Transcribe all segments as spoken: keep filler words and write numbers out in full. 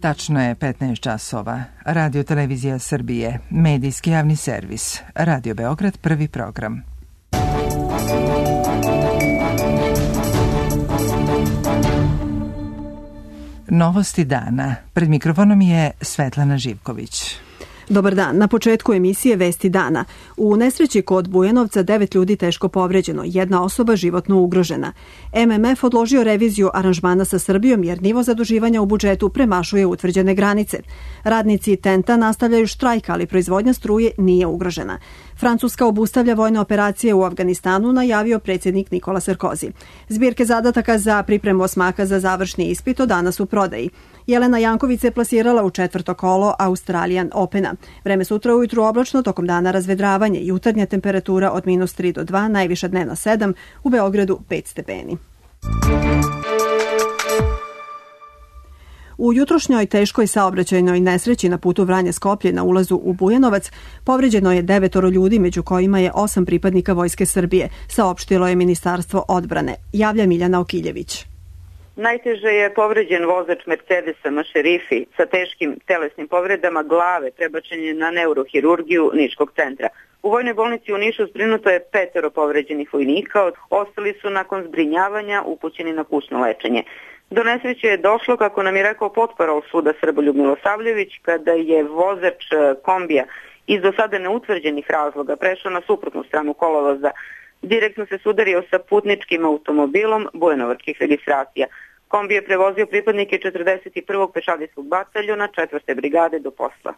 Tačno je petnaest časova. Radio Televizija Srbije, medijski javni servis. Radio Beograd, prvi program. Novosti dana. Pred mikrofonom je Svetlana Živković. Dobar dan. Na početku emisije Vesti dana. U nesreći kod Bujanovca devet ljudi teško povređeno, jedna osoba životno ugrožena. M M F odložio reviziju aranžmana sa Srbijom jer nivo zaduživanja u budžetu premašuje utvrđene granice. Radnici Tenta nastavljaju štrajk, ali proizvodnja struje nije ugrožena. Francuska obustavlja vojne operacije u Afganistanu, najavio predsjednik Nikola Sarkozy. Zbirke zadataka za pripremu osmaka za završni ispit od danas u prodaji. Jelena Janković se plasirala u četvrto kolo Australian Opena. Vreme sutra ujutru oblačno, tokom dana razvedravanje, jutarnja temperatura od minus tri do dva, najviša dnevna sedam, u Beogradu pet stepeni. U jutrošnjoj teškoj saobraćajnoj nesreći na putu Vranje-Skoplje na ulazu u Bujanovac povređeno je devetoro ljudi, među kojima je osam pripadnika Vojske Srbije, saopštilo je Ministarstvo odbrane. Javlja Miljana Okiljević. Najteže je povređen vozač Mercedesa Mašerifi sa teškim telesnim povredama glave, prebačen je na neurohirurgiju Niškog centra. U vojnoj bolnici u Nišu zbrinuto je petero povređenih vojnika, ostali su nakon zbrinjavanja upućeni na kućno lečenje. Do nesreće je došlo, kako nam je rekao potparol suda Srboljub Milosavljević, kada je vozač kombija iz do sada neutvrđenih razloga prešao na suprotnu stranu kolovoza. Direktno se sudario sa putničkim automobilom bujanovačkih registracija. Kombi je prevozio pripadnike četrdeset prvog pešadijskog bataljona četvrte brigade do posla.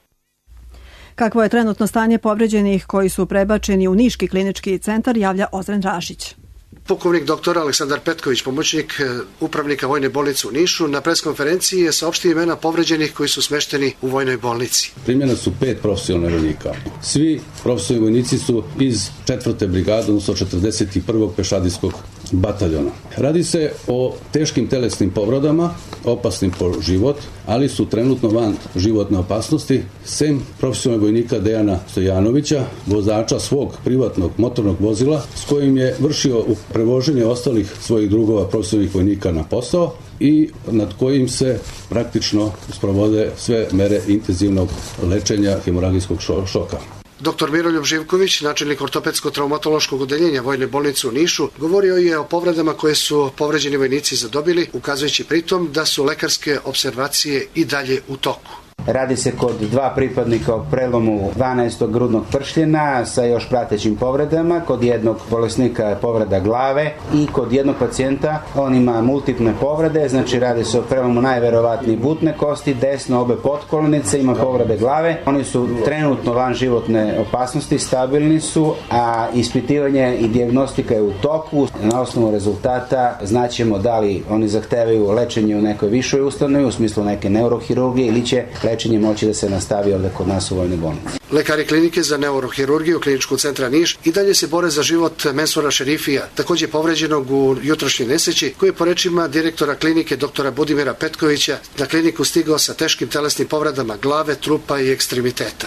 Kakvo je trenutno stanje povređenih koji su prebačeni u Niški klinički centar, javlja Ozren Rašić. Pukovnik doktor Aleksandar Petković, pomoćnik upravnika Vojne bolnice u Nišu, na preskonferenciji je saopštio imena povređenih koji su smešteni u Vojnoj bolnici. Primljena su pet profesionalnih vojnika. Svi profesionalni vojnici su iz četvrte brigade, odnosno četrdeset prvog pešadijskog bataljona. Radi se o teškim telesnim povredama, opasnim po život, ali su trenutno van životne opasnosti, sem profesionalnog vojnika Dejana Stojanovića, vozača svog privatnog motornog vozila, s kojim je vršio prevoženje ostalih svojih drugova profesionalnih vojnika na posao i nad kojim se praktično sprovode sve mere intenzivnog lečenja hemoragijskog šoka. Doktor Miroljub Živković, načelnik ortopedsko-traumatološkog odeljenja Vojne bolnice u Nišu, govorio je o povredama koje su povređeni vojnici zadobili, ukazujući pritom da su lekarske observacije i dalje u toku. Radi se kod dva pripadnika o prelomu dvanaestog grudnog pršljena sa još pratećim povredama, kod jednog bolesnika povreda glave i kod jednog pacijenta on ima multiple povrede, znači radi se o prelomu najverovatnije butne kosti, desno obe potkolenice, ima povrede glave. Oni su trenutno van životne opasnosti, stabilni su, a ispitivanje i dijagnostika je u toku. Na osnovu rezultata znaćemo da li oni zahtevaju lečenje u nekoj višoj ustanovi, u smislu neke neurohirurgije, ili će lečenje moći da se nastavi ovde kod nas u Vojnoj bolnici. Lekari klinike za neurohirurgiju Kliničkog centra Niš i dalje se bore za život Mensura Šerifija, takođe povređenog u jutrošnjoj nesreći, koji je po rečima direktora klinike doktora Budimira Petkovića na kliniku stigao sa teškim telesnim povredama glave, trupa i ekstremiteta.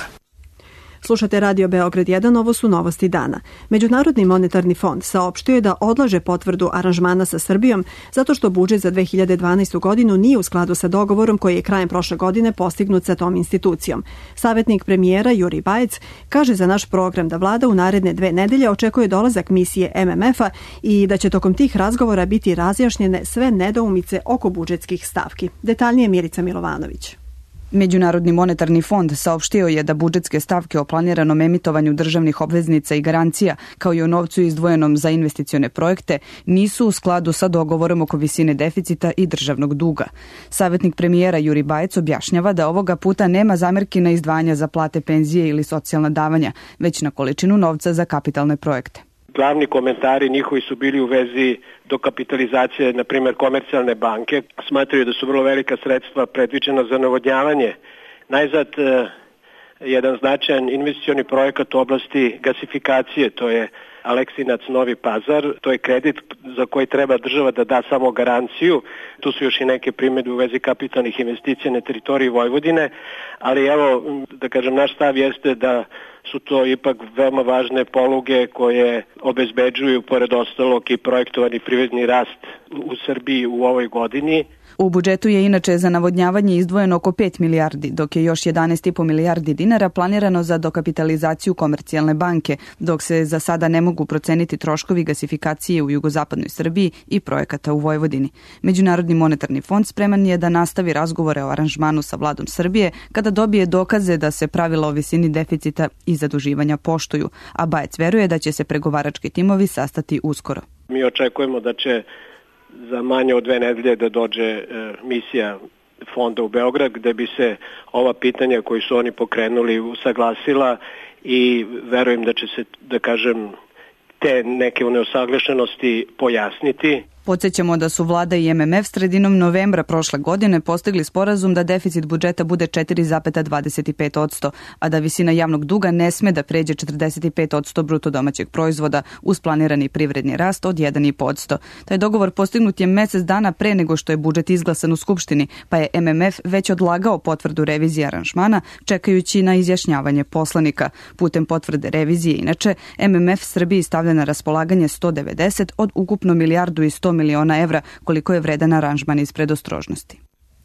Slušate Radio Beograd jedan, ovo su novosti dana. Međunarodni monetarni fond saopštio je da odlaže potvrdu aranžmana sa Srbijom zato što budžet za dve hiljade dvanaestu. godinu nije u skladu sa dogovorom koji je krajem prošle godine postignut sa tom institucijom. Savetnik premijera Juri Bajec kaže za naš program da vlada u naredne dve nedelje očekuje dolazak misije M M F-a i da će tokom tih razgovora biti razjašnjene sve nedoumice oko budžetskih stavki. Detaljnije Milica Milovanović. Međunarodni monetarni fond saopštio je da budžetske stavke o planiranom emitovanju državnih obveznica i garancija, kao i o novcu izdvojenom za investicione projekte, nisu u skladu sa dogovorom oko visine deficita i državnog duga. Savetnik premijera Juri Bajec objašnjava da ovoga puta nema zamerki na izdvajanja za plate, penzije ili socijalna davanja, već na količinu novca za kapitalne projekte. Glavni komentari njihovi su bili u vezi dokapitalizacije, na primjer komercijalne banke. Smatraju da su vrlo velika sredstva predviđena za navodnjavanje. Najzad, jedan značajan investicioni projekat u oblasti gasifikacije, to je Aleksinac Novi Pazar, to je kredit za koji treba država da da samo garanciju. Tu su još i neke primjedbe u vezi kapitalnih investicija na teritoriji Vojvodine, ali evo, da kažem, naš stav jeste da su to ipak veoma važne poluge koje obezbeđuju, pored ostalog, i projektovani privredni rast u Srbiji u ovoj godini. U budžetu je inače za navodnjavanje izdvojeno oko pet milijardi, dok je još jedanaest zarez pet milijardi dinara planirano za dokapitalizaciju Komercijalne banke, dok se za sada ne mogu proceniti troškovi gasifikacije u jugozapadnoj Srbiji i projekata u Vojvodini. Međunarodni monetarni fond spreman je da nastavi razgovore o aranžmanu sa vladom Srbije kada dobije dokaze da se pravila o visini deficita i zaduživanja poštuju, a Bajec veruje da će se pregovarački timovi sastati uskoro. Mi očekujemo da će za manje od dve nedelje da dođe e, misija fonda u Beograd gde bi se ova pitanja koji su oni pokrenuli usaglasila i verujem da će se, da kažem, te neke neusaglašenosti pojasniti. Podsjećamo da su vlada i M M F sredinom novembra prošle godine postigli sporazum da deficit budžeta bude četiri zarez dvadeset pet posto, a da visina javnog duga ne sme da pređe četrdeset pet posto bruto domaćeg proizvoda uz planirani privredni rast od jedan zarez pet posto. Taj dogovor postignut je mesec dana pre nego što je budžet izglasan u Skupštini, pa je M M F već odlagao potvrdu revizije aranžmana, čekajući na izjašnjavanje poslanika. Putem potvrde revizije, inače, M M F Srbiji stavlja na raspolaganje sto devedeset od ukupno milijardu i sto miliona evra, koliko je vredan aranžman iz predostrožnosti.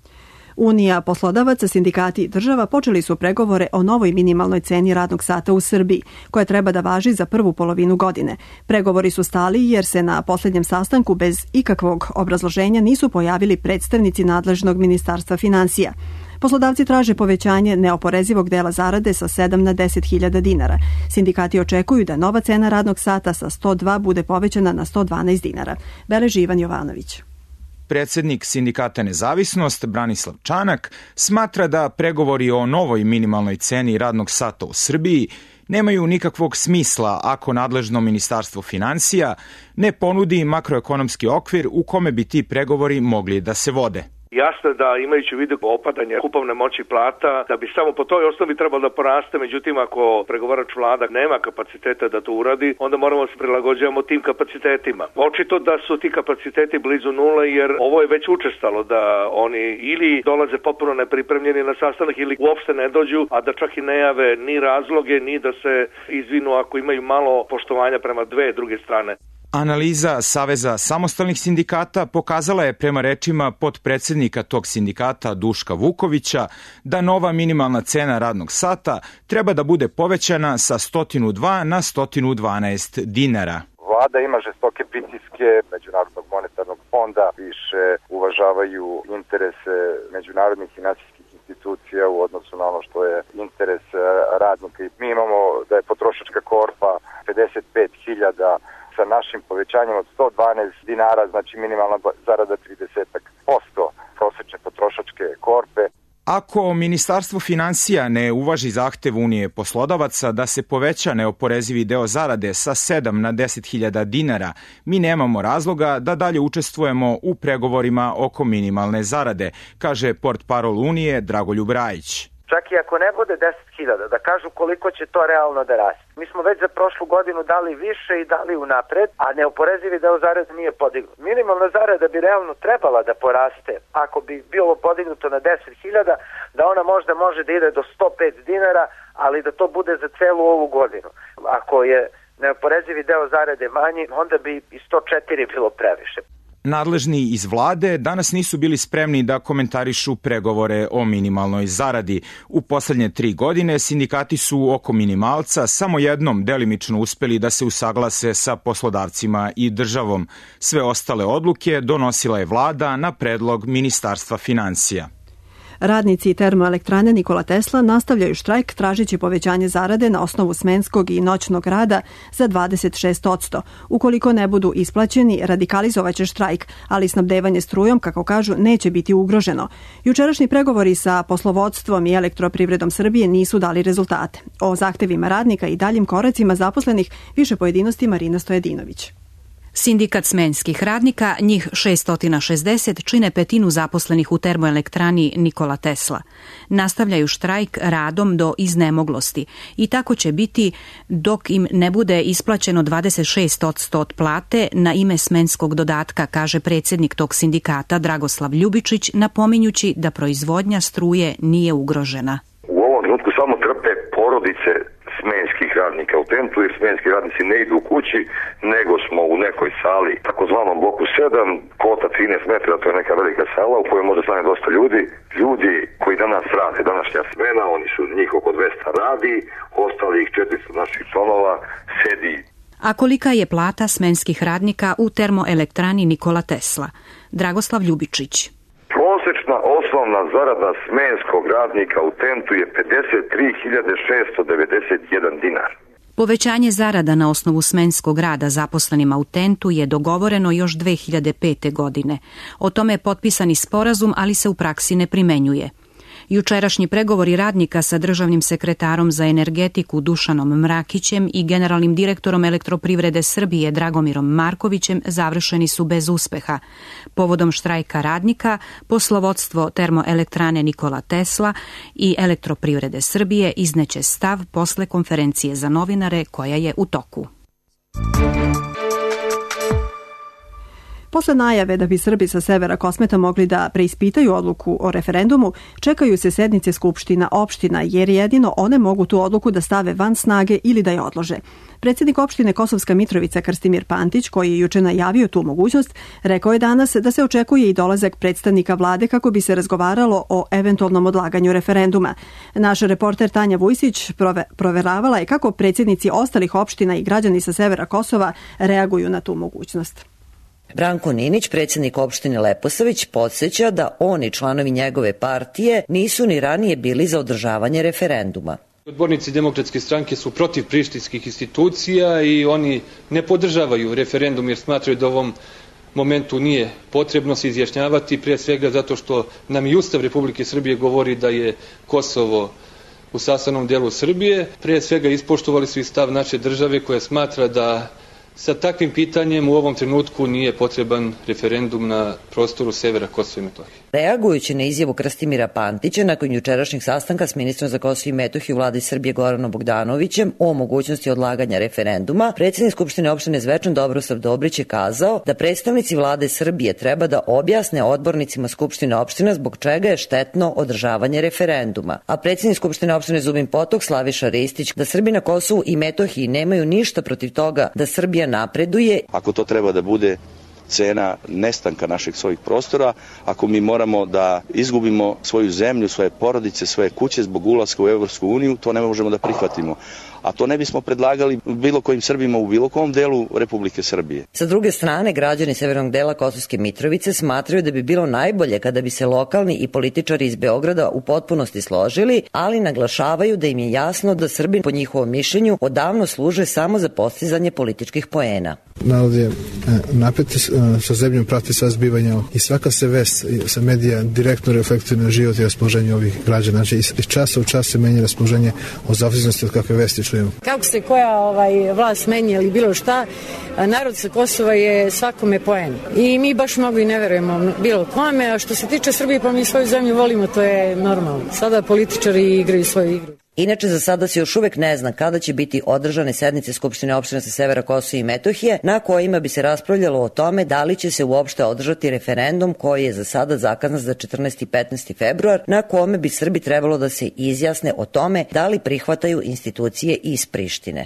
Unija poslodavaca, sindikati i država počeli su pregovore o novoj minimalnoj ceni radnog sata u Srbiji, koja treba da važi za prvu polovinu godine. Pregovori su stali jer se na posljednjem sastanku bez ikakvog obrazloženja nisu pojavili predstavnici nadležnog Ministarstva finansija. Poslodavci traže povećanje neoporezivog dela zarade sa sedam na deset hiljada dinara. Sindikati očekuju da nova cena radnog sata sa sto dva bude povećana na sto dvanaest dinara. Beleži Ivan Jovanović. Predsednik Sindikata Nezavisnost, Branislav Čanak, smatra da pregovori o novoj minimalnoj ceni radnog sata u Srbiji nemaju nikakvog smisla ako nadležno Ministarstvo finansija ne ponudi makroekonomski okvir u kome bi ti pregovori mogli da se vode. Jasno je da imajući u vidu opadanje kupovne moći plata, da bi samo po toj osnovi trebalo da poraste, međutim ako pregovarač vlada nema kapaciteta da to uradi, onda moramo se prilagođavamo tim kapacitetima. Očito da su ti kapaciteti blizu nule jer ovo je već učestalo da oni ili dolaze potpuno nepripremljeni na sastanak ili uopšte ne dođu, a da čak i ne jave ni razloge, ni da se izvinu ako imaju malo poštovanja prema dve druge strane. Analiza Saveza samostalnih sindikata pokazala je prema rečima potpredsednika tog sindikata Duška Vukovića da nova minimalna cena radnog sata treba da bude povećana sa sto dva na sto dvanaest dinara. Vlada ima žestoke pritiske Međunarodnog monetarnog fonda, više uvažavaju interese međunarodnih finansijskih institucija u odnosu na ono što je interes radnika. Mi imamo da je potrošačka korpa pedeset pet hiljada sa našim povećanjem od sto dvanaest dinara, znači minimalna zarada trideset posto prosečne potrošačke korpe. Ako Ministarstvo finansija ne uvaži zahtev Unije poslodavaca da se poveća neoporezivi deo zarade sa sedam na deset hiljada dinara, mi nemamo razloga da dalje učestvujemo u pregovorima oko minimalne zarade, kaže portparol Unije Dragoljub Rajić. Čak i ako ne bude deset hiljada, da kažu koliko će to realno da raste. Mi smo već za prošlu godinu dali više i dali unapred, a neoporezivi deo zarade nije podignut. Minimalna zarada bi realno trebala da poraste ako bi bilo podignuto na deset hiljada, da ona možda može da ide do sto pet dinara, ali da to bude za celu ovu godinu. Ako je neoporezivi deo zarade manji, onda bi i sto četiri bilo previše. Nadležni iz vlade danas nisu bili spremni da komentarišu pregovore o minimalnoj zaradi. U poslednje tri godine sindikati su oko minimalca samo jednom delimično uspeli da se usaglase sa poslodavcima i državom. Sve ostale odluke donosila je vlada na predlog Ministarstva finansija. Radnici termoelektrane Nikola Tesla nastavljaju štrajk tražeći povećanje zarade na osnovu smenskog i noćnog rada za dvadeset šest posto. Ukoliko ne budu isplaćeni, radikalizovaće štrajk, ali snabdevanje strujom, kako kažu, neće biti ugroženo. Jučerašnji pregovori sa poslovodstvom i Elektroprivredom Srbije nisu dali rezultate. O zahtevima radnika i daljim koracima zaposlenih više pojedinosti Marina Stojadinović. Sindikat smenskih radnika, njih šesto šezdeset, čine petinu zaposlenih u termoelektrani Nikola Tesla. Nastavljaju štrajk radom do iznemoglosti i tako će biti dok im ne bude isplaćeno dvadeset šest posto od plate na ime smenskog dodatka, kaže predsjednik tog sindikata Dragoslav Ljubičić, napominjući da proizvodnja struje nije ugrožena. U ovom trenutku samo trpe porodice smenskih radnika u tentu, jer smenski radnici ne idu u kući, nego smo u nekoj sali, takozvanom bloku sedam, kvota trinaest metra, to je neka velika sala u kojoj može stane dosta ljudi. Ljudi koji danas rade, današnja smena, oni su njih oko dvesta radi, ostalih četiristo naših članova sedi. A kolika je plata smenskih radnika u termoelektrani Nikola Tesla? Dragoslav Ljubičić. Prosečna osnovna zarada smenskog radnika u tentu je pedeset tri hiljade šessto devedeset jedan dinar. Povećanje zarada na osnovu smenskog rada zaposlenima u tentu je dogovoreno još dve hiljade pete. godine. O tome je potpisani sporazum, ali se u praksi ne primenjuje. Jučerašnji pregovori radnika sa državnim sekretarom za energetiku Dušanom Mrakićem i generalnim direktorom Elektroprivrede Srbije Dragomirom Markovićem završeni su bez uspeha. Povodom štrajka radnika, poslovodstvo termoelektrane Nikola Tesla i Elektroprivrede Srbije izneće stav posle konferencije za novinare koja je u toku. Posle najave da bi Srbi sa severa Kosmeta mogli da preispitaju odluku o referendumu, čekaju se sednice skupština opština, jer jedino one mogu tu odluku da stave van snage ili da je odlože. Predsjednik opštine Kosovska Mitrovica Krstimir Pantić, koji je juče najavio tu mogućnost, rekao je danas da se očekuje i dolazak predstavnika vlade kako bi se razgovaralo o eventualnom odlaganju referenduma. Naš reporter Tanja Vujsić proveravala je kako predsjednici ostalih opština i građani sa severa Kosova reaguju na tu mogućnost. Branko Ninić, predsjednik opštine Leposavić, podsjeća da oni, članovi njegove partije, nisu ni ranije bili za održavanje referenduma. Odbornici Demokratske stranke su protiv prištinskih institucija i oni ne podržavaju referendum jer smatraju da u ovom momentu nije potrebno se izjašnjavati, prije svega zato što nam i Ustav Republike Srbije govori da je Kosovo u sastavnom delu Srbije. Prije svega ispoštovali su i stav naše države koja smatra da sa takvim pitanjem u ovom trenutku nije potreban referendum na prostoru severa Kosova i Metohije. Reagujući na izjavu Krstimira Pantića nakon jučerašnjeg sastanka s ministrom za Kosovo i Metohiju vlade Srbije Goranom Bogdanovićem o mogućnosti odlaganja referenduma, predsjednik Skupštine opštine Zvečan Dobrosav Dobrić je kazao da predstavnici vlade Srbije treba da objasne odbornicima Skupštine opština zbog čega je štetno održavanje referenduma. A predsjednik Skupštine opštine Zubin Potok Slaviša Ristić da Srbi na Kosovu i Metohiji nemaju ništa protiv toga da Srbija napreduje. Ako to treba da bude cena nestanka naših svojih prostora, ako mi moramo da izgubimo svoju zemlju, svoje porodice, svoje kuće zbog ulaska u Evropsku uniju, to ne možemo da prihvatimo. A to ne bismo predlagali bilo kojim Srbima u bilo kom delu Republike Srbije. Sa druge strane, građani severnog dela Kosovske Mitrovice smatraju da bi bilo najbolje kada bi se lokalni i političari iz Beograda u potpunosti složili, ali naglašavaju da im je jasno da Srbi po njihovom mišljenju odavno služe samo za postizanje političkih poena. Narod je napet sa zemljom, prati sa zbivanja i svaka se vest sa medija direktno reflektuje na život i raspoloženje ovih građana. Znači iz časa u čas se menja raspoloženje o zavisnosti od kakve vesti čujemo. Kako se koja ovaj, vlast menja ili bilo šta, narod sa Kosova je svakome poen. I mi baš mnogo i ne verujemo bilo kome, a što se tiče Srbije, pa mi svoju zemlju volimo, to je normalno. Sada političari igraju svoju igru. Inače, za sada se još uvek ne zna kada će biti održane sednice Skupštine opština sa severa Kosova i Metohije, na kojima bi se raspravljalo o tome da li će se uopšte održati referendum koji je za sada zakazan za četrnaesti i petnaesti februar, na kome bi Srbi trebalo da se izjasne o tome da li prihvataju institucije iz Prištine.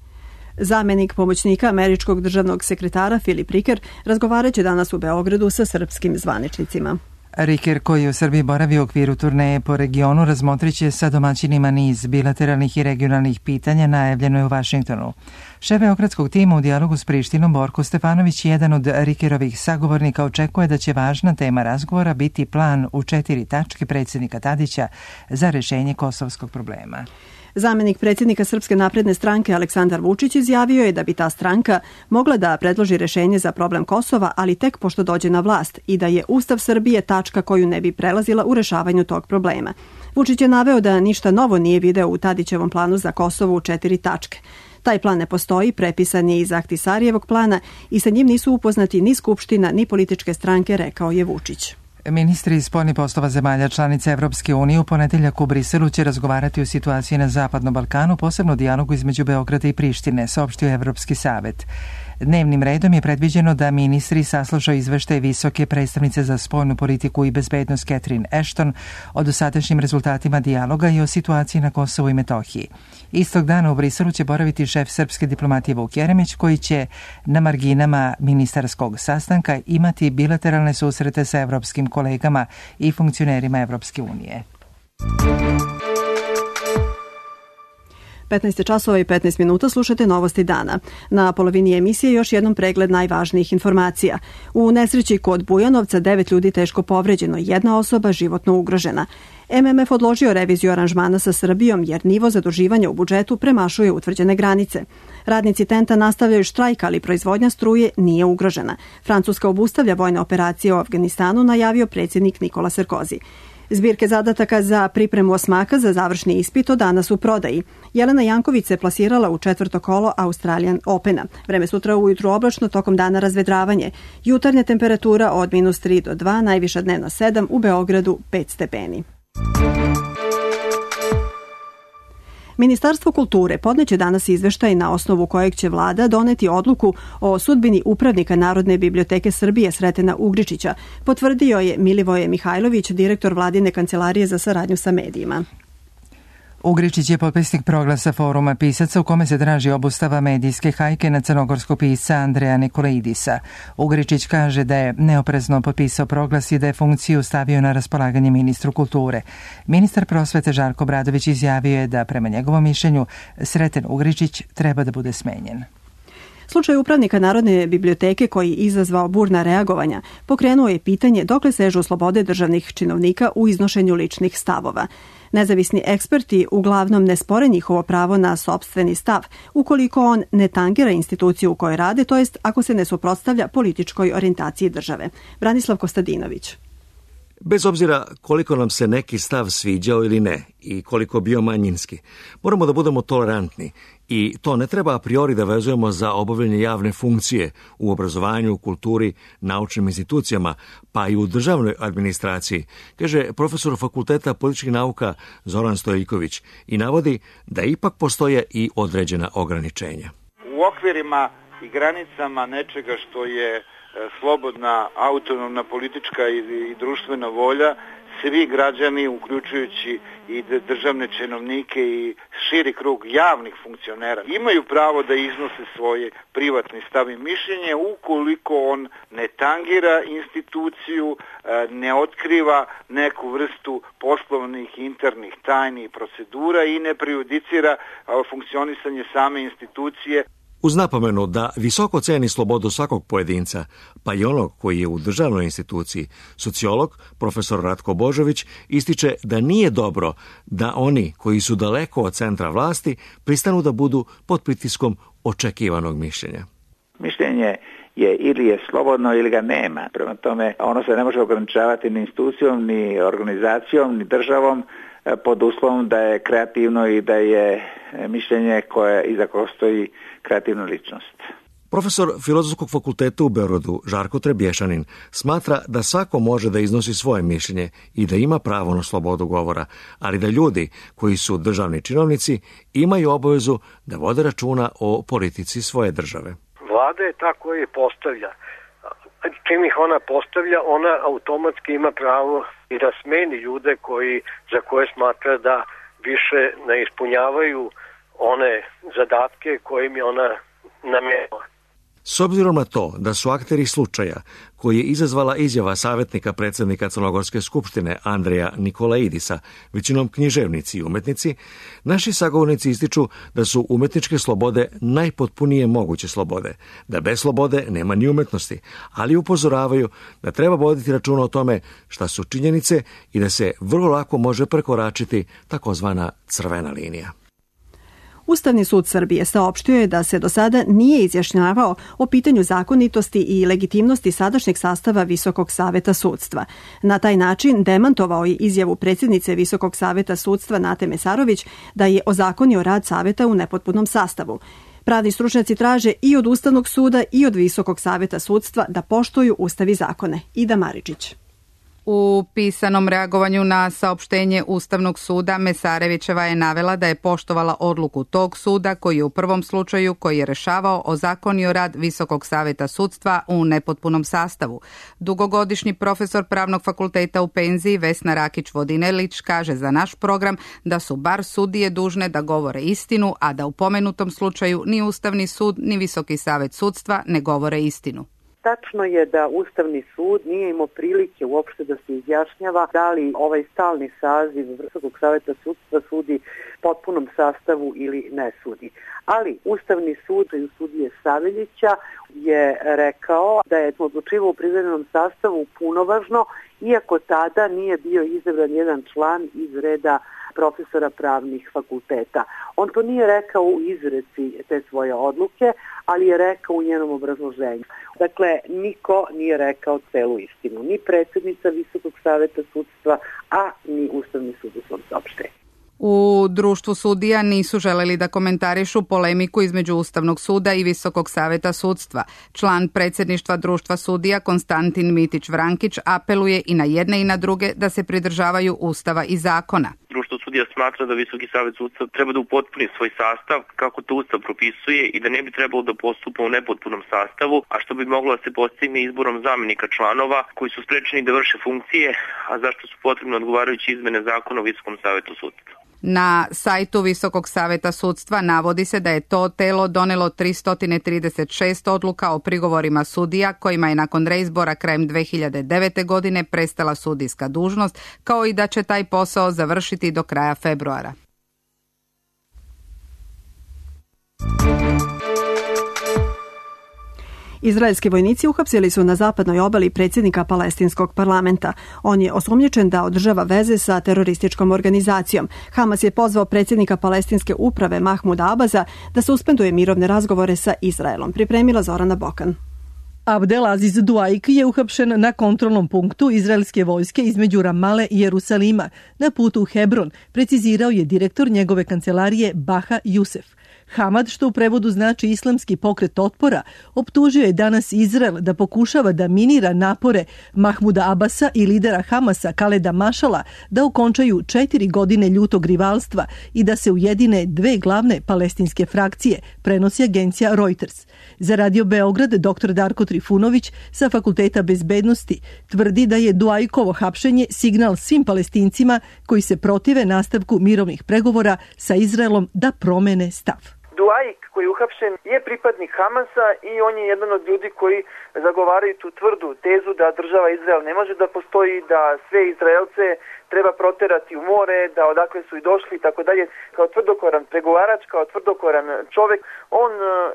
Zamenik pomoćnika američkog državnog sekretara Filip Riker razgovarat će danas u Beogradu sa srpskim zvaničnicima. Riker, koji u Srbiji boravi u okviru turneje po regionu, razmotrit će sa domaćinima niz bilateralnih i regionalnih pitanja, najavljeno je u Vašingtonu. Šef beogradskog tima u dijalogu s Prištinom Borko Stefanović, jedan od Rikerovih sagovornika, očekuje da će važna tema razgovora biti plan u četiri tačke predsjednika Tadića za rešenje kosovskog problema. Zamenik predsjednika Srpske napredne stranke Aleksandar Vučić izjavio je da bi ta stranka mogla da predloži rešenje za problem Kosova, ali tek pošto dođe na vlast, i da je Ustav Srbije tačka koju ne bi prelazila u rešavanju tog problema. Vučić je naveo da ništa novo nije video u Tadićevom planu za Kosovo u četiri tačke. Taj plan ne postoji, prepisan je iz Ahtisarijevog plana i sa njim nisu upoznati ni Skupština ni političke stranke, rekao je Vučić. Ministri spoljnih poslova zemalja članice Evropske unije u ponedeljak u Briselu će razgovarati o situaciji na Zapadnom Balkanu, posebno dijalogu između Beograda i Prištine, saopštio Evropski savet. Dnevnim redom je predviđeno da ministri saslušaju izveštaje visoke predstavnice za spoljnu politiku i bezbednost Catherine Ashton o dosadašnjim rezultatima dijaloga i o situaciji na Kosovu i Metohiji. Istog dana u Briselu će boraviti šef srpske diplomatije Vuk Jeremić, koji će na marginama ministarskog sastanka imati bilateralne susrete sa evropskim kolegama i funkcionerima Evropske unije. petnaest časova i petnaest minuta, slušate Novosti dana. Na polovini emisije još jednom pregled najvažnijih informacija. U nesreći kod Bujanovca devet ljudi teško povređeno, jedna osoba životno ugrožena. M M F odložio reviziju aranžmana sa Srbijom jer nivo zaduživanja u budžetu premašuje utvrđene granice. Radnici Tenta nastavljaju štrajk, ali proizvodnja struje nije ugrožena. Francuska obustavlja vojne operacije u Afganistanu, najavio predsjednik Nikola Sarkozy. Zbirke zadataka za pripremu osmaka za završni ispit od danas u prodaji. Jelena Janković se plasirala u četvrto kolo Australian Opena. Vreme sutra ujutru oblačno, tokom dana razvedravanje. Jutarnja temperatura od minus tri do dva, najviša dnevna sedam, u Beogradu pet stepeni. Ministarstvo kulture podneće danas izveštaj na osnovu kojeg će vlada doneti odluku o sudbini upravnika Narodne biblioteke Srbije Sretena Ugričića, potvrdio je Milivoje Mihajlović, direktor vladine kancelarije za saradnju sa medijima. Ugričić je potpisnik proglasa foruma pisaca u kome se traži obustava medijske hajke na crnogorskog pisca Andreja Nikolaidisa. Ugričić kaže da je neoprezno potpisao proglas i da je funkciju stavio na raspolaganje ministru kulture. Ministar prosvete Žarko Obradović izjavio je da prema njegovom mišljenju Sreten Ugričić treba da bude smenjen. Slučaj upravnika Narodne biblioteke koji izazvao burna reagovanja pokrenuo je pitanje dokle sežu slobode državnih činovnika u iznošenju ličnih stavova. Nezavisni eksperti uglavnom ne spore njihovo pravo na sopstveni stav, ukoliko on ne tangira instituciju u kojoj rade, to jest ako se ne suprotstavlja političkoj orijentaciji države. Branislav Kostadinović. Bez obzira koliko nam se neki stav sviđao ili ne i koliko bio manjinski, moramo da budemo tolerantni i to ne treba a priori da vezujemo za obavljanje javne funkcije u obrazovanju, kulturi, naučnim institucijama, pa i u državnoj administraciji, kaže profesor Fakulteta političkih nauka Zoran Stojiljković i navodi da ipak postoje i određena ograničenja. U okvirima i granicama nečega što je slobodna, autonomna politička i, i društvena volja, svi građani, uključujući i državne činovnike i širi krug javnih funkcionera, imaju pravo da iznose svoje privatne stav i mišljenje ukoliko on ne tangira instituciju, ne otkriva neku vrstu poslovnih internih tajni i procedura i ne prejudicira funkcionisanje same institucije. Uz napomenu da visoko ceni slobodu svakog pojedinca, pa i onog koji je u državnoj instituciji, sociolog profesor Ratko Božović ističe da nije dobro da oni koji su daleko od centra vlasti pristanu da budu pod pritiskom očekivanog mišljenja. Mišljenje je ili je slobodno ili ga nema. Prema tome, ono se ne može ograničavati ni institucijom, ni organizacijom, ni državom, pod uslovom da je kreativno i da je mišljenje koje iza koje stoji kreativna ličnost. Profesor Filozofskog fakulteta u Beogradu Žarko Trebješanin smatra da svako može da iznosi svoje mišljenje i da ima pravo na slobodu govora, ali da ljudi koji su državni činovnici imaju obavezu da vode računa o politici svoje države. Vlada je ta koja je postavlja. Čim ih ona postavlja, ona automatski ima pravo i da smeni ljude koji, za koje smatra da više ne ispunjavaju one zadatke kojim je ona namenila. S obzirom na to da su akteri slučaja koji je izazvala izjava savjetnika predsjednika Crnogorske skupštine Andreja Nikolaidisa, većinom književnici i umetnici, naši sagovornici ističu da su umetničke slobode najpotpunije moguće slobode, da bez slobode nema ni umetnosti, ali upozoravaju da treba voditi računa o tome šta su činjenice i da se vrlo lako može prekoračiti takozvana crvena linija. Ustavni sud Srbije saopštio je da se do sada nije izjašnjavao o pitanju zakonitosti i legitimnosti sadašnjeg sastava Visokog saveta sudstva. Na taj način demantovao je izjavu predsjednice Visokog saveta sudstva Nate Mesarović da je ozakonio rad saveta u nepotpunom sastavu. Pravni stručnjaci traže i od Ustavnog suda i od Visokog saveta sudstva da poštuju Ustav i zakone. Ida Maričić. U pisanom reagovanju na saopštenje Ustavnog suda Mesarevićeva je navela da je poštovala odluku tog suda koji je u prvom slučaju koji je rešavao ozakonio rad Visokog saveta sudstva u nepotpunom sastavu. Dugogodišnji profesor Pravnog fakulteta u penziji Vesna Rakić-Vodinelić kaže za naš program da su bar sudije dužne da govore istinu, a da u pomenutom slučaju ni Ustavni sud ni Visoki savet sudstva ne govore istinu. Tačno je da Ustavni sud nije imao prilike uopšte da se izjašnjava da li ovaj stalni saziv Visokog saveta sudstva sudi potpunom sastavu ili ne sudi. Ali Ustavni sud i sudije Saveljića je rekao da je odlučivao u privremenom sastavu punovažno, iako tada nije bio izabran jedan član iz reda profesora pravnih fakulteta. On to nije rekao u izreci te svoje odluke, ali je rekao u njenom obrazloženju. Dakle, niko nije rekao celu istinu. Ni predsjednica Visokog saveta sudstva, a ni Ustavni sud u svom saopštenju. U društvu sudija nisu želeli da komentarišu polemiku između Ustavnog suda i Visokog saveta sudstva. Član predsjedništva društva sudija Konstantin Mitić-Vrankić apeluje i na jedne i na druge da se pridržavaju Ustava i zakona. Društvo sudija smatra da Visoki savet sudstva treba da upotpuni svoj sastav kako to Ustav propisuje i da ne bi trebalo da postupa u nepotpunom sastavu, a što bi moglo da se postigne izborom zamenika članova koji su sprečeni da vrše funkcije, a zašto su potrebne odgovarajuće izmene zakona o Visokom savetu sudstva. Na sajtu Visokog saveta sudstva navodi se da je to telo donelo tristo trideset šest odluka o prigovorima sudija kojima je nakon reizbora krajem dve hiljade devete. godine prestala sudijska dužnost, kao i da će taj posao završiti do kraja februara. Izraelski vojnici uhapsili su na zapadnoj obali predsjednika palestinskog parlamenta. On je osumnjičen da održava veze sa terorističkom organizacijom. Hamas je pozvao predsjednika palestinske uprave Mahmuda Abaza da suspenduje mirovne razgovore sa Izraelom. Pripremila Zorana Bokan. Abdelaziz Duaik je uhapšen na kontrolnom punktu izraelske vojske između Ramale i Jerusalima na putu u Hebron, precizirao je direktor njegove kancelarije Baha Jusef. Hamad, što u prevodu znači islamski pokret otpora, optužio je danas Izrael da pokušava da minira napore Mahmuda Abasa i lidera Hamasa Kaleda Mašala da okončaju četiri godine ljutog rivalstva i da se ujedine dve glavne palestinske frakcije, prenosi agencija Reuters. Za Radio Beograd doktor Darko Trifunović sa Fakulteta bezbednosti tvrdi da je Duajkovo hapšenje signal svim Palestincima koji se protive nastavku mirovnih pregovora sa Izraelom da promene stav. Duaik koji je uhapšen je pripadnik Hamasa i on je jedan od ljudi koji zagovaraju tu tvrdu tezu da država Izrael ne može da postoji, da sve Izraelce treba proterati u more, da odakle su i došli i tako dalje. Kao tvrdokoran pregovarač, kao tvrdokoran čovjek, on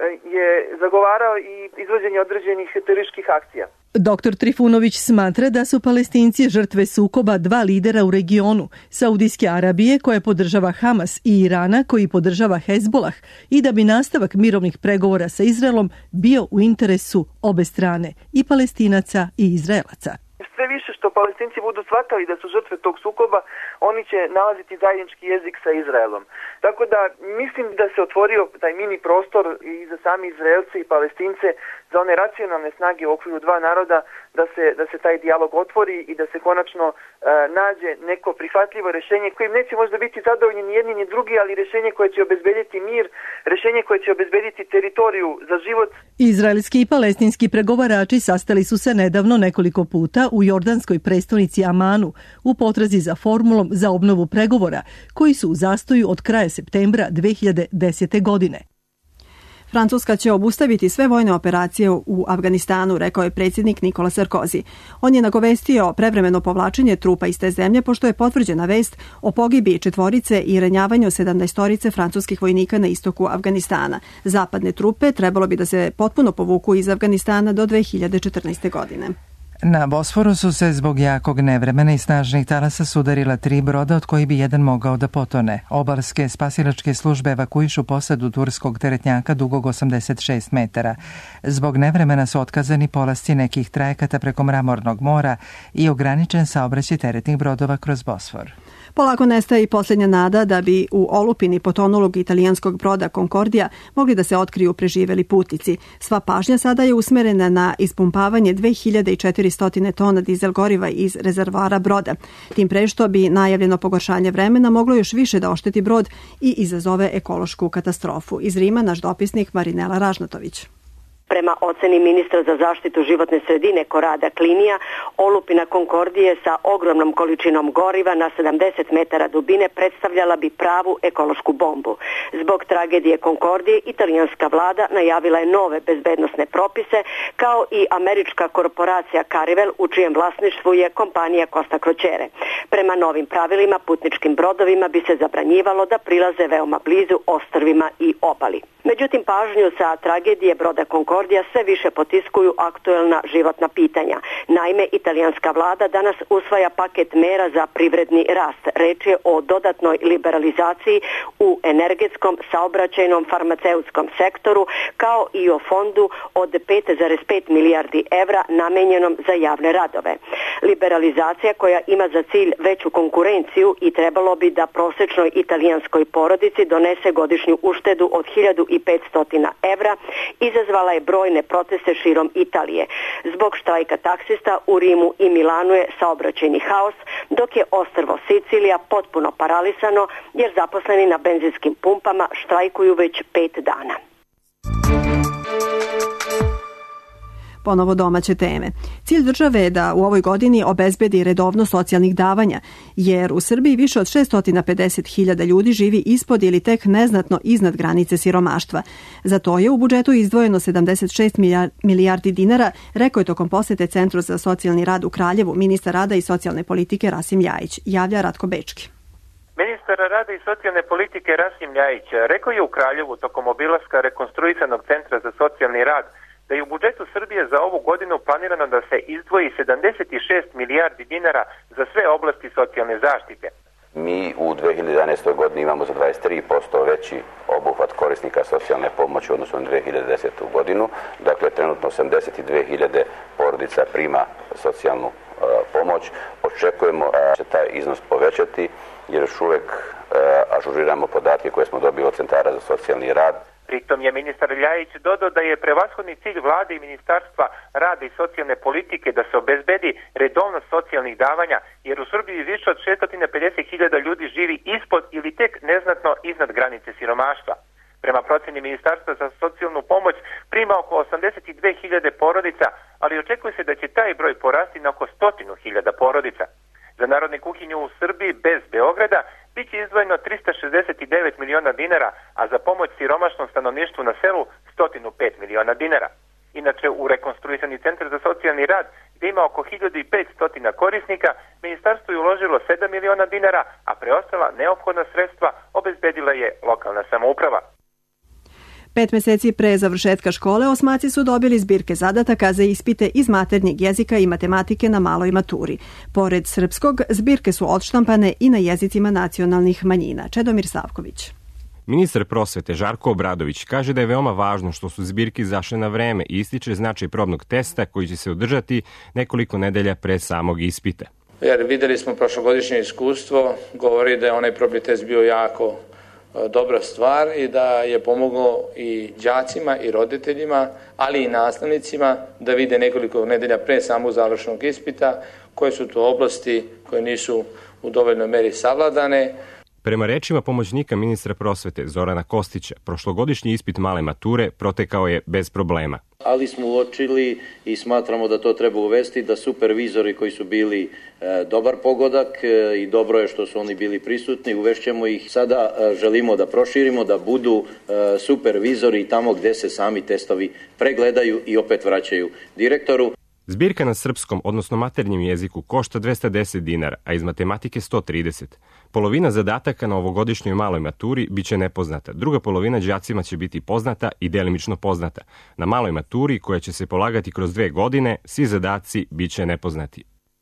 je zagovarao i izvođenje određenih terorističkih akcija. Doktor Trifunović smatra da su Palestinci žrtve sukoba dva lidera u regionu, Saudijske Arabije koja podržava Hamas i Irana koji podržava Hezbolah, i da bi nastavak mirovnih pregovora sa Izraelom bio u interesu obe strane, i Palestinaca i Izraelaca. Sve više što Palestinci budu shvatali da su žrtve tog sukoba, oni će nalaziti zajednički jezik sa Izraelom. Tako da mislim da se otvorio taj mini prostor i za sami Izraelce i Palestince, za one racionalne snage u okviru dva naroda, da se, da se taj dijalog otvori i da se konačno e, nađe neko prihvatljivo rješenje kojim neće možda biti zadovoljni ni jedni ni drugi, ali rješenje koje će obezbediti mir, rješenje koje će obezbediti teritoriju za život. Izraelski i palestinski pregovarači sastali su se nedavno nekoliko puta u jordanskoj prestonici Amanu u potrazi za formulom za obnovu pregovora koji su u zastoju od kraja septembra dve hiljade desete. godine. Francuska će obustaviti sve vojne operacije u Afganistanu, rekao je predsjednik Nikola Sarkozy. On je nagovestio prevremeno povlačenje trupa iz te zemlje pošto je potvrđena vest o pogibiji četvorice i ranjavanju sedamnaestorice francuskih vojnika na istoku Afganistana. Zapadne trupe trebalo bi da se potpuno povuku iz Afganistana do dve hiljade četrnaeste. godine. Na Bosforu su se zbog jakog nevremena i snažnih talasa sudarila tri broda od kojih bi jedan mogao da potone. Obalske spasilačke službe evakuišu posadu turskog teretnjaka dugog osamdeset šest metara. Zbog nevremena su otkazani polasci nekih trajekata preko Mramornog mora i ograničen saobraćaj teretnih brodova kroz Bosfor. Polako nestaje i posljednja nada da bi u olupini potonulog italijanskog broda Concordia mogli da se otkriju preživeli putnici. Sva pažnja sada je usmerena na ispumpavanje dve hiljade četiristo tona dizel goriva iz rezervoara broda. Tim pre što bi najavljeno pogoršanje vremena moglo još više da ošteti brod i izazove ekološku katastrofu. Iz Rima naš dopisnik Marinela Ražnatović. Prema oceni ministra za zaštitu životne sredine Korada Klinija, olupina Konkordije sa ogromnom količinom goriva na sedamdeset metara dubine predstavljala bi pravu ekološku bombu. Zbog tragedije Konkordije, italijanska vlada najavila je nove bezbednosne propise, kao i američka korporacija Carnival, u čijem vlasništvu je kompanija Costa Crociere. Prema novim pravilima, putničkim brodovima bi se zabranjivalo da prilaze veoma blizu ostrvima i obali. Međutim, pažnju sa tragedije broda Konkordija sve više potiskuju aktuelna životna pitanja. Naime, italijanska vlada danas usvaja paket mera za privredni rast. Reč je o dodatnoj liberalizaciji u energetskom, saobraćajnom, farmaceutskom sektoru, kao i o fondu od pet zarez pet milijardi evra namenjenom za javne radove. Liberalizacija koja ima za cilj veću konkurenciju i trebalo bi da prosečnoj italijanskoj porodici donese godišnju uštedu od hiljadu petsto evra, izazvala je brojne proteste širom Italije. Zbog štrajka taksista u Rimu i Milanu je saobraćajni haos, dok je ostrvo Sicilija potpuno paralisano jer zaposleni na benzinskim pumpama štrajkuju već pet dana. Ponovo domaće teme. Cilj države je da u ovoj godini obezbedi redovno socijalnih davanja, jer u Srbiji više od šesto pedeset hiljada ljudi živi ispod ili tek neznatno iznad granice siromaštva. Za to je u budžetu izdvojeno sedamdeset šest milijardi dinara, rekao je tokom posete Centru za socijalni rad u Kraljevu ministar rada i socijalne politike Rasim Ljajić. Javlja Ratko Bečki. Ministar rada i socijalne politike Rasim Ljajić rekao je u Kraljevu tokom obilaska rekonstruisanog Centra za socijalni rad da je u budžetu Srbije za ovu godinu planirano da se izdvoji sedamdeset šest milijardi dinara za sve oblasti socijalne zaštite. Mi u dve hiljade jedanaestoj godini imamo za dvadeset tri posto veći obuhvat korisnika socijalne pomoći u odnosu na dve hiljade desetu godinu. Dakle, trenutno osamdeset dve hiljade porodica prima socijalnu uh, pomoć. Očekujemo da će taj iznos povećati jer još uvek uh, ažuriramo podatke koje smo dobili od centara za socijalni rad. Pritom je ministar Ljajić dodao da je prevashodni cilj vlade i ministarstva rada i socijalne politike da se obezbedi redovnost socijalnih davanja, jer u Srbiji više od šesto pedeset hiljada ljudi živi ispod ili tek neznatno iznad granice siromaštva. Prema proceni ministarstva za socijalnu pomoć prima oko osamdeset dve hiljade porodica, ali očekuje se da će taj broj porasti na oko sto hiljada porodica. Za narodne kuhinje u Srbiji bez Beograda biće izdvojeno trista šezdeset devet miliona dinara, a za pomoć siromašnom stanovništvu na selu sto pet miliona dinara. Inače, u rekonstruisani Centar za socijalni rad, gdje ima oko hiljadu petsto korisnika, ministarstvo je uložilo sedam miliona dinara, a preostala neophodna sredstva obezbedila je lokalna samouprava. Pet meseci pre završetka škole osmaci su dobili zbirke zadataka za ispite iz maternjeg jezika i matematike na maloj maturi. Pored srpskog, zbirke su odštampane i na jezicima nacionalnih manjina. Čedomir Savković. Ministar prosvete Žarko Obradović kaže da je veoma važno što su zbirke izašle na vreme i ističe značaj probnog testa koji će se održati nekoliko nedelja pre samog ispita. Jer videli smo prošlogodišnje iskustvo, govori da je onaj probni test bio jako dobra stvar i da je pomoglo i đacima i roditeljima, ali i nastavnicima da vide nekoliko nedelja pre samog završnog ispita koje su to oblasti koje nisu u dovoljnoj meri savladane. Prema rečima pomoćnika ministra prosvete Zorana Kostića, prošlogodišnji ispit male mature protekao je bez problema. Ali smo uočili i smatramo da to treba uvesti, da supervizori koji su bili e, dobar pogodak e, i dobro je što su oni bili prisutni, uvešćemo ih. Sada e, želimo da proširimo, da budu e, supervizori tamo gde se sami testovi pregledaju i opet vraćaju direktoru. Zbirka na srpskom, odnosno maternjem jeziku, košta dvesta deset dinara, a iz matematike sto trideset. Polovina zadataka na ovogodišnjoj maloj maturi biće nepoznata. Druga polovina đacima će biti poznata i delimično poznata. Na maloj maturi, koja će se polagati kroz dve godine, svi zadaci biće nepoznati.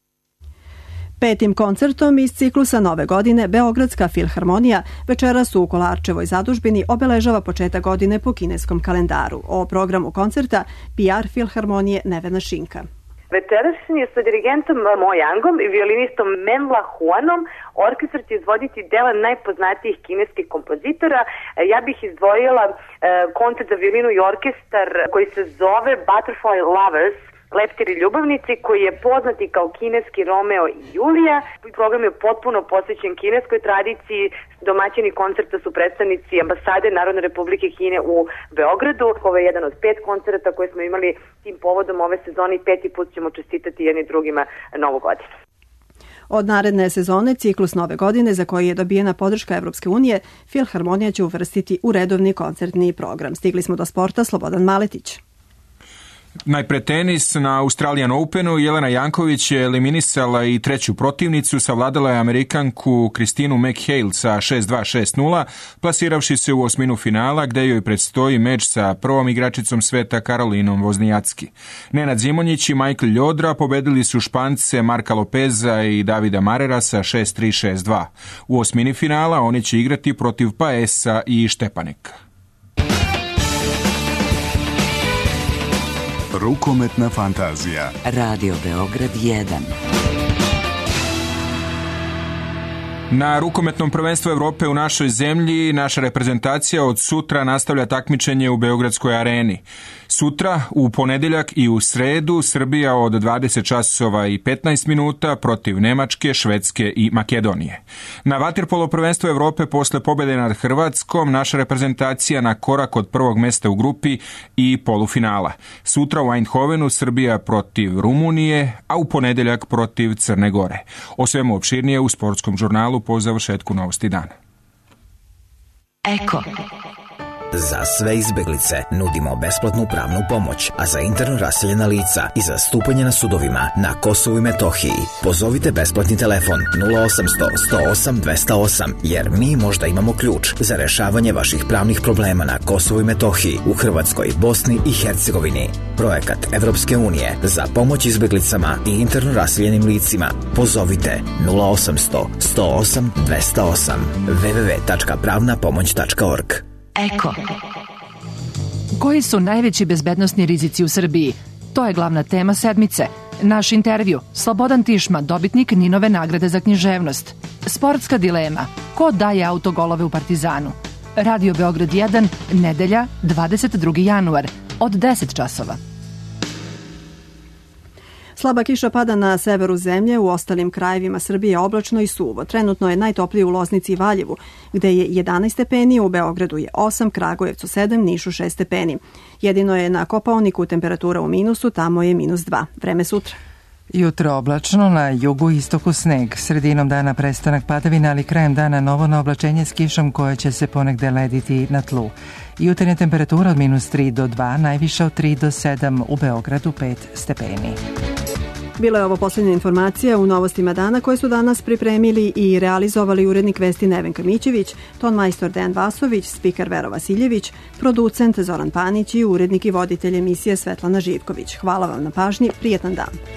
Petim koncertom iz ciklusa Nove godine Beogradska filharmonija večeras u Kolarčevoj zadužbini obeležava početak godine po kineskom kalendaru. O programu koncerta P R Filharmonije Nevena Šinka. Večerašnji sa dirigentom Mo Yangom i violinistom Menla Huanom orkestar će izvoditi dela najpoznatijih kineskih kompozitora. Ja bih izdvojila e, koncert za violinu i orkestar koji se zove Butterfly Lovers, Leptiri ljubavnici, koji je poznati kao kineski Romeo i Julija. Program je potpuno posvećen kineskoj tradiciji. Domaćini koncerta su predstavnici ambasade Narodne republike Kine u Beogradu. Ovo je jedan od pet koncerta koje smo imali tim povodom ove sezone i peti put ćemo čestitati jedni drugima Novu godinu. Od naredne sezone ciklus Nove godine za koji je dobijena podrška Evropske unije, Filharmonija će uvrstiti u redovni koncertni program. Stigli smo do sporta, Slobodan Maletić. Najpre tenis. Na Australian Openu Jelena Janković je eliminisala i treću protivnicu, savladala je Amerikanku Kristinu McHale sa šest dva šest nula, plasiravši se u osminu finala gde joj predstoji meč sa prvom igračicom sveta Karolinom Voznijacki. Nenad Zimonjić i Michael Ljodra pobedili su Špance Marka Lopeza i Davida Marera sa šest tri šest dva. U osmini finala oni će igrati protiv Paesa i Štepanika. Rukometna fantazija. Radio Beograd jedan. Na rukometnom prvenstvu Evrope u našoj zemlji naša reprezentacija od sutra nastavlja takmičenje u Beogradskoj areni. Sutra, u ponedeljak i u sredu, Srbija od dvadeset časova i petnaest minuta protiv Nemačke, Švedske i Makedonije. Na vaterpolo prvenstvu Evrope posle pobjede nad Hrvatskom naša reprezentacija na korak od prvog mesta u grupi i polufinala. Sutra u Eindhovenu Srbija protiv Rumunije, a u ponedeljak protiv Crne Gore. O svemu opširnije u sportskom žurnalu po završetku Novosti dana. Eko. Za sve izbeglice nudimo besplatnu pravnu pomoć, a za interno raseljena lica i zastupanje na sudovima na Kosovu i Metohiji pozovite besplatni telefon nula osamsto sto osam dvesta osam, jer mi možda imamo ključ za rešavanje vaših pravnih problema na Kosovu i Metohiji, u Hrvatskoj, Bosni i Hercegovini. Projekat Evropske unije za pomoć izbeglicama i interno raseljenim licima. Pozovite nula osamsto sto osam dvesta osam w w w tačka pravna pomoć tačka org. Eko. Koji su najveći bezbednosni rizici u Srbiji? To je glavna tema sedmice. Naš intervju, Slobodan Tišma, dobitnik Ninove nagrade za književnost. Sportska dilema, ko daje autogolove u Partizanu? Radio Beograd jedan, nedelja, dvadeset drugi januar, od deset časova. Slaba kiša pada na severu zemlje, u ostalim krajevima Srbije oblačno i suvo. Trenutno je najtoplije u Loznici i Valjevu, gde je jedanaest stepeni, u Beogradu je osam, Kragujevcu sedam, Nišu šest stepeni. Jedino je na Kopaoniku temperatura u minusu, tamo je minus dva. Vreme sutra. Jutro oblačno, na jugu i istoku sneg. Sredinom dana prestanak padavina, ali krajem dana novo naoblačenje s kišom koje će se ponegde lediti na tlu. Jutarnja temperatura od minus tri do dva, najviša od tri do sedam, u Beogradu pet stepeni. Bila je ovo posljednja informacija u Novostima dana koje su danas pripremili i realizovali urednik vesti Nevenka Mićević, ton majstor Dejan Vasović, spiker Vero Vasiljević, producent Zoran Panić i urednik i voditelj emisije Svetlana Živković. Hvala vam na pažnji, prijetan dan.